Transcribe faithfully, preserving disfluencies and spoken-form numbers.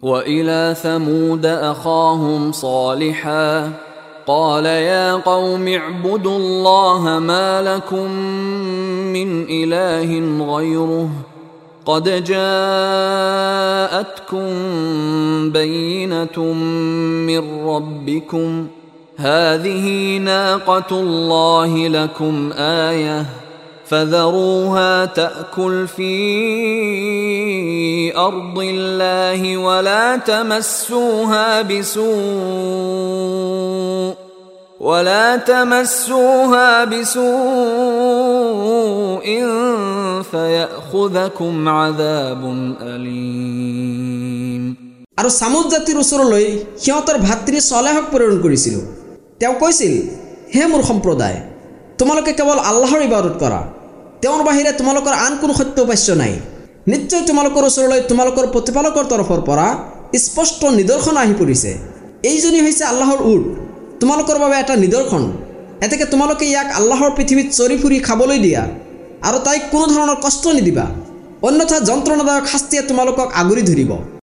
وإلى ثمود أخاهم صالحا قال يا قوم اعبدوا الله ما لكم من إله غيره قد جاءتكم بينة من ربكم هذه ناقة الله لكم آية فذروها تأكل في أرض الله ولا تمسوها بسوء ولا تمسوها بسوء فيأخذكم عذاب أليم। আৰু সামুদ জাতিৰ ওচৰলৈ সিহঁতৰ ভাতৃ ছলেহক প্ৰেৰণ কৰিছিল। তেওঁ কৈছিল, হে মোৰ সম্প্ৰদায়, তোমালোকে কেৱল আল্লাহৰ ইবাদত কৰা, তেওঁৰ বাহিৰে তোমালোকৰ আন কোনো সত্য উপাস্য নাই। নিশ্চয় তোমালোকৰ ওচৰলৈ তোমালোকৰ প্ৰতিপালকৰ তৰফৰ পৰা স্পষ্ট নিদৰ্শন আহি পৰিছে। এইজনী হৈছে আল্লাহৰ উট, তোমালোকৰ বাবে এটা নিদৰ্শন। এতেকে তোমালোকে ইয়াক আল্লাহৰ পৃথিৱীত চৰি ফুৰি খাবলৈ দিয়া আৰু তাইক কোনো ধৰণৰ কষ্ট নিদিবা, অন্যথা যন্ত্ৰণাদায়ক শাস্তিয়ে তোমালোকক আগুৰি ধৰিব।